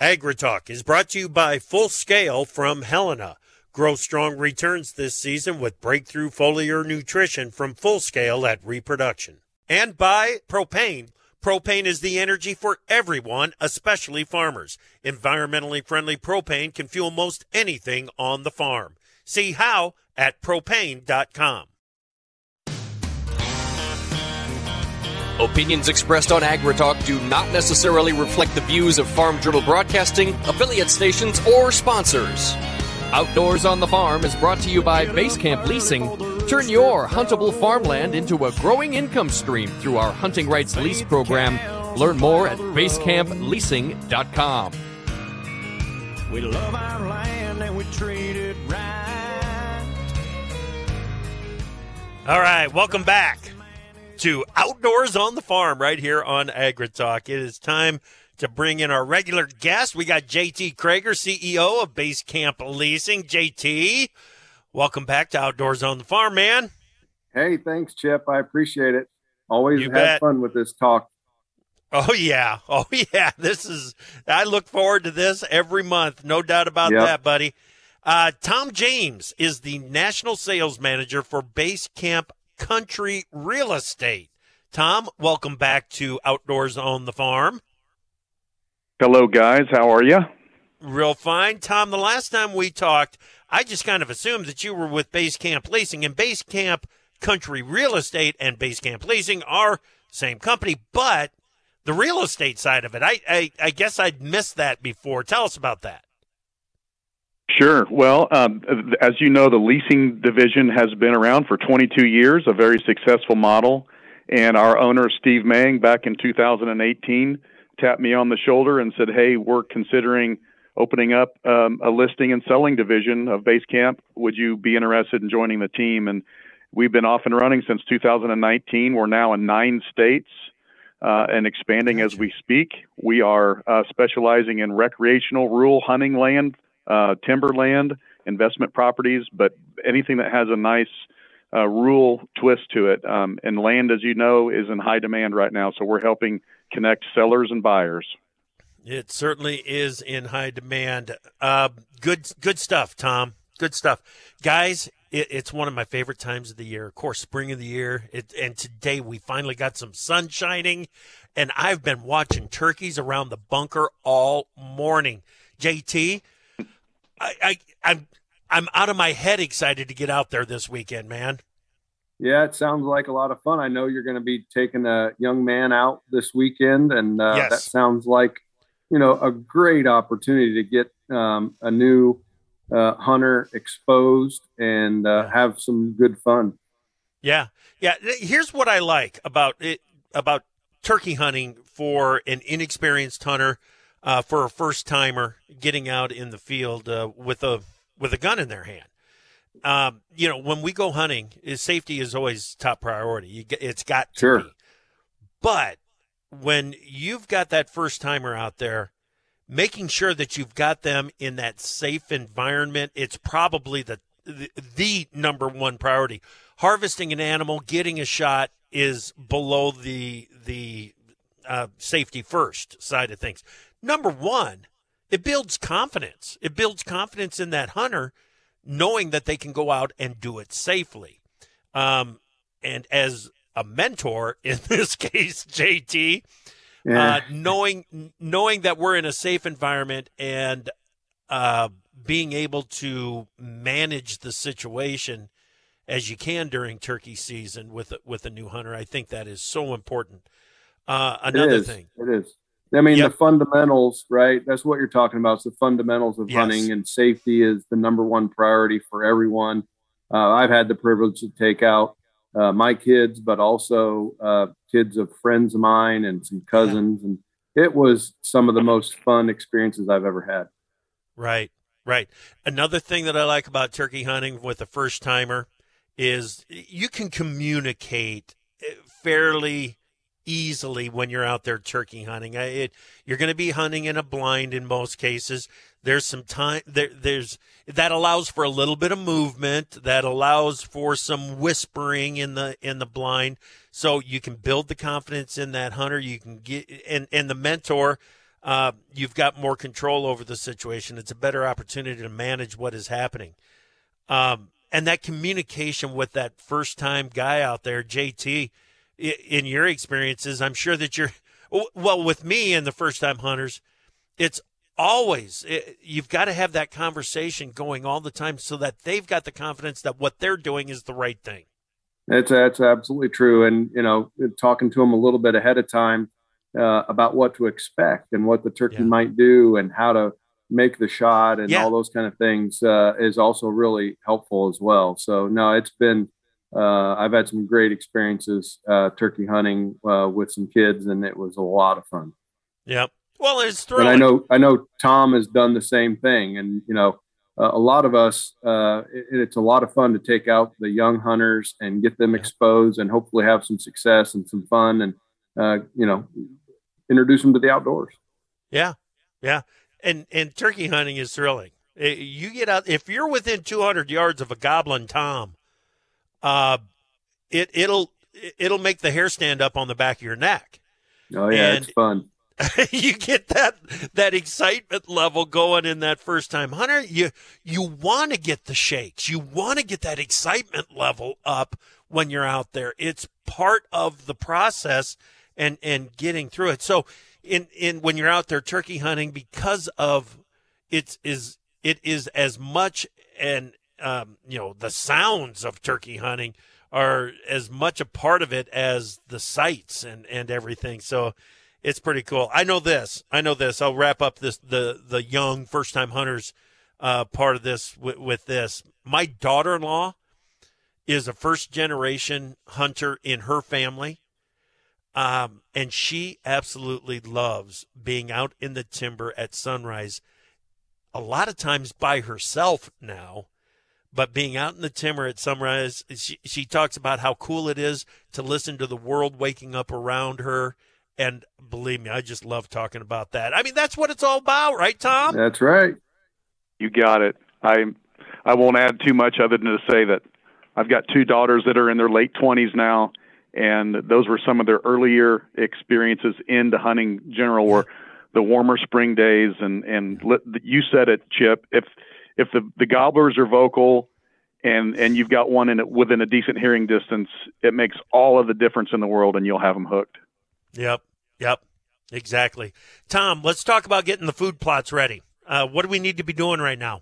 AgriTalk is brought to you by Full Scale from Helena. Grow strong returns this season with breakthrough foliar nutrition from Full Scale at Reproduction. And by Propane. Propane is the energy for everyone, especially farmers. Environmentally friendly propane can fuel most anything on the farm. See how at propane.com. Opinions expressed on AgriTalk do not necessarily reflect the views of Farm Journal Broadcasting, affiliate stations, or sponsors. Outdoors on the Farm is brought to you by Basecamp Leasing. Turn your huntable farmland into a growing income stream through our hunting rights lease program. Learn more at basecamp.leasing.com. We love our land and we treat it right. All right, welcome back to Outdoors on the Farm right here on AgriTalk. It is time to bring in our regular guest. We got JT Krager, CEO of Basecamp Leasing. JT, welcome back to Outdoors on the Farm, man. Hey, thanks, Chip. I appreciate it. Always You have bet. fun with this talk. Oh, yeah. I look forward to this every month. No doubt about Yep. that, buddy. Tom James is the National Sales Manager for Basecamp Country Real Estate. Tom, welcome back to Outdoors on the Farm. Hello, guys. How are you? Real fine. Tom, the last time we talked, I just kind of assumed that you were with Basecamp Leasing, and Basecamp Country Real Estate and Basecamp Leasing are same company, but the real estate side of it, I guess I'd missed that before. Tell us about that. Sure. Well, as you know, the leasing division has been around for 22 years, a very successful model. And our owner, Steve Mang, back in 2018, tapped me on the shoulder and said, hey, we're considering opening up a listing and selling division of Basecamp. Would you be interested in joining the team? And we've been off and running since 2019. We're now in 9 states and expanding as we speak. We are specializing in recreational, rural hunting land, timberland, investment properties, but anything that has a nice rural twist to it. And land, as you know, is in high demand right now. So we're helping connect sellers and buyers. It certainly is in high demand. Good stuff, Tom. Good stuff. Guys, it's one of my favorite times of the year. Of course, spring of the year. And today we finally got some sun shining, and I've been watching turkeys around the bunker all morning. JT, I'm out of my head excited to get out there this weekend, man. Yeah, it sounds like a lot of fun. I know you're going to be taking a young man out this weekend, and Yes. that sounds like, a great opportunity to get a new hunter exposed and have some good fun. Yeah. Here's what I like about turkey hunting for an inexperienced hunter, for a first timer getting out in the field with a gun in their hand. When we go hunting, safety is always top priority. It's got to be. But when you've got that first timer out there, making sure that you've got them in that safe environment, it's probably the number one priority. Harvesting an animal, getting a shot is below the safety first side of things. Number one, it builds confidence. It builds confidence in that hunter, knowing that they can go out and do it safely. And as a mentor, in this case, JT, knowing that we're in a safe environment and being able to manage the situation as you can during turkey season with a new hunter, I think that is so important. Another thing. It is. I mean, the fundamentals, right? That's what you're talking about. It's the fundamentals of hunting, and safety is the number one priority for everyone. I've had the privilege to take out my kids, but also kids of friends of mine and some cousins. And it was some of the most fun experiences I've ever had. Right. Another thing that I like about turkey hunting with a first timer is you can communicate fairly easily when you're out there turkey hunting. You're going to be hunting in a blind in most cases. There's some time there's that allows for a little bit of movement, that allows for some whispering in the blind, so you can build the confidence in that hunter. You can get and the mentor you've got more control over the situation. It's a better opportunity to manage what is happening. And that communication with that first-time guy out there, JT, in your experiences, I'm sure that with me and the first-time hunters, it's always, you've got to have that conversation going all the time so that they've got the confidence that what they're doing is the right thing. That's absolutely true. And, talking to them a little bit ahead of time about what to expect and what the turkey might do and how to make the shot and all those kind of things is also really helpful as well. So, no, it's been, I've had some great experiences turkey hunting with some kids, and it was a lot of fun. Yep. Well, it's thrilling. And I know Tom has done the same thing. And, a lot of us, it's a lot of fun to take out the young hunters and get them exposed and hopefully have some success and some fun and, introduce them to the outdoors. Yeah. Yeah. And turkey hunting is thrilling. You get out, if you're within 200 yards of a goblin Tom, it'll make the hair stand up on the back of your neck. Oh yeah, it's fun. You get that excitement level going in that first time hunter. You want to get the shakes. You want to get that excitement level up when you're out there. It's part of the process and getting through it. So in when you're out there turkey hunting, because of it is as much, and the sounds of turkey hunting are as much a part of it as the sights and everything. So it's pretty cool. I know this. I'll wrap up the young first-time hunters part of this with this. My daughter-in-law is a first-generation hunter in her family, and she absolutely loves being out in the timber at sunrise, a lot of times by herself now, but being out in the timber at sunrise, she talks about how cool it is to listen to the world waking up around her. And believe me, I just love talking about that. I mean, that's what it's all about, right, Tom? That's right. You got it. I won't add too much other than to say that I've got two daughters that are in their late 20s now, and those were some of their earlier experiences into hunting general, were the warmer spring days. And you said it, Chip. If the gobblers are vocal and you've got one within a decent hearing distance, it makes all of the difference in the world, and you'll have them hooked. Yep, exactly. Tom, let's talk about getting the food plots ready. What do we need to be doing right now?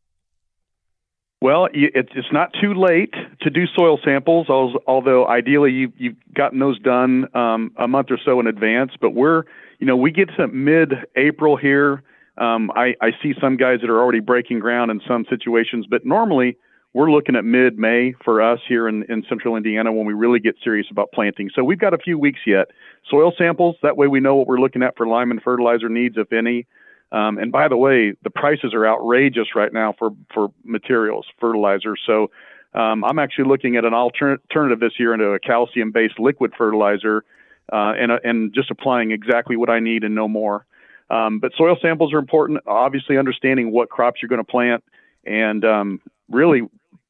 Well, it's not too late to do soil samples, although ideally you've gotten those done a month or so in advance. But we get to mid-April here. I see some guys that are already breaking ground in some situations, but normally we're looking at mid-May for us here in central Indiana when we really get serious about planting. So we've got a few weeks yet. Soil samples, that way we know what we're looking at for lime and fertilizer needs, if any. And by the way, the prices are outrageous right now for materials, fertilizer. So I'm actually looking at an alternative this year into a calcium-based liquid fertilizer and just applying exactly what I need and no more. But soil samples are important, obviously understanding what crops you're going to plant, and really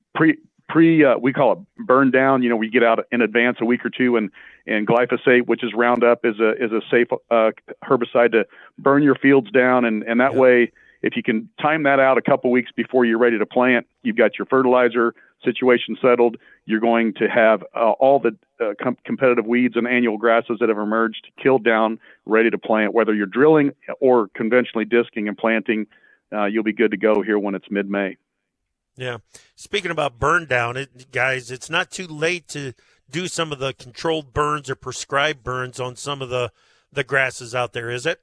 we call it burn down. We get out in advance a week or two, and glyphosate, which is Roundup, is a safe herbicide to burn your fields down. And that way, if you can time that out a couple weeks before you're ready to plant, you've got your fertilizer situation settled. You're going to have all the competitive weeds and annual grasses that have emerged killed down, ready to plant. Whether you're drilling or conventionally disking and planting, you'll be good to go here when it's mid-May. Yeah. Speaking about burn down, guys, it's not too late to do some of the controlled burns or prescribed burns on some of the grasses out there, is it?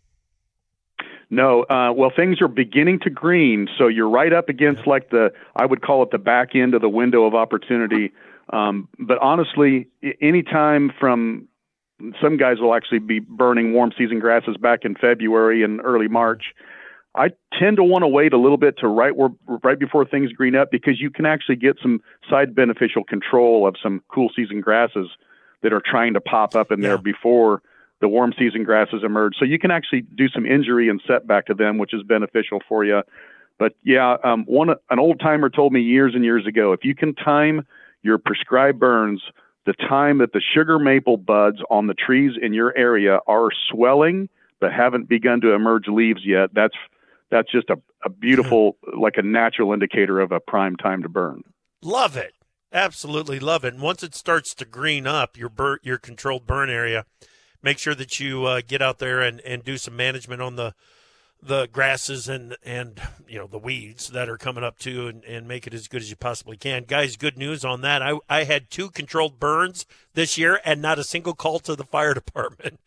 No. Well, things are beginning to green, so you're right up against I would call it the back end of the window of opportunity. But honestly, anytime from some guys will actually be burning warm season grasses back in February and early March. I tend to want to wait a little bit to right before things green up, because you can actually get some side beneficial control of some cool season grasses that are trying to pop up in there before the warm season grasses emerge. So you can actually do some injury and setback to them, which is beneficial for you. But an old timer told me years and years ago, if you can time your prescribed burns the time that the sugar maple buds on the trees in your area are swelling but haven't begun to emerge leaves yet, that's just a beautiful, like a natural indicator of a prime time to burn. Love it. Absolutely love it. And once it starts to green up, your controlled burn area, make sure that you get out there and do some management on the grasses and the weeds that are coming up too, and make it as good as you possibly can. Guys, good news on that. I had 2 controlled burns this year and not a single call to the fire department.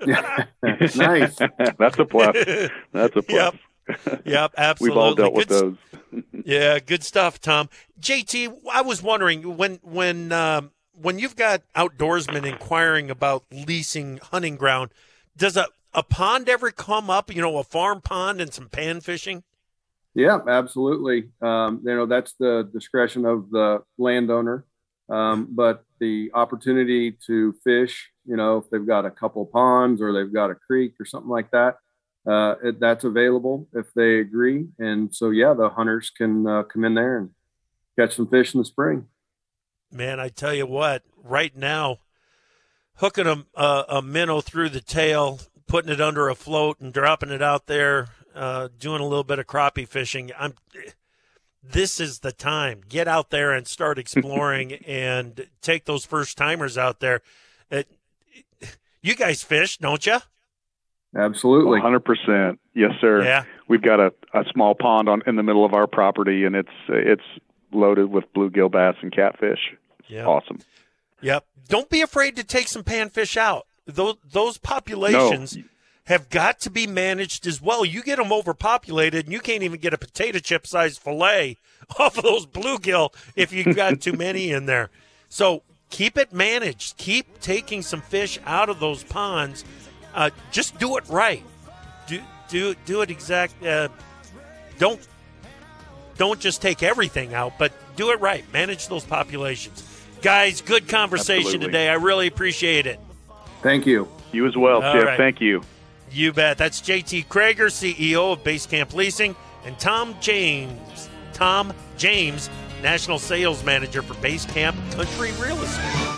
Nice. That's a plus. That's a plus. Yep, absolutely. We've all dealt with those. Yeah, good stuff, Tom. JT, I was wondering when you've got outdoorsmen inquiring about leasing hunting ground, does a pond ever come up, a farm pond and some pan fishing? Yeah, absolutely. That's the discretion of the landowner. But the opportunity to fish, if they've got a couple ponds or they've got a creek or something like that, that's available if they agree. And so, the hunters can come in there and catch some fish in the spring. Man, I tell you what, right now, hooking a minnow through the tail, putting it under a float and dropping it out there, doing a little bit of crappie fishing. This is the time. Get out there and start exploring and take those first timers out there. You guys fish, don't you? Absolutely. 100%. Yes, sir. Yeah. We've got a small pond in the middle of our property, and it's loaded with bluegill bass and catfish. Yeah. Awesome. Yep. Don't be afraid to take some panfish out. Those populations have got to be managed as well. You get them overpopulated, and you can't even get a potato chip sized fillet off of those bluegill if you've got too many in there. So keep it managed. Keep taking some fish out of those ponds. Just do it right. Do it exact. Don't just take everything out, but do it right. Manage those populations. Guys, good conversation Absolutely. today. I really appreciate it. Thank you. You as well, All Jeff. right. Thank you. You bet. That's JT Krager, CEO of Base Camp Leasing, and Tom James, National Sales Manager for Base Camp Country Real Estate.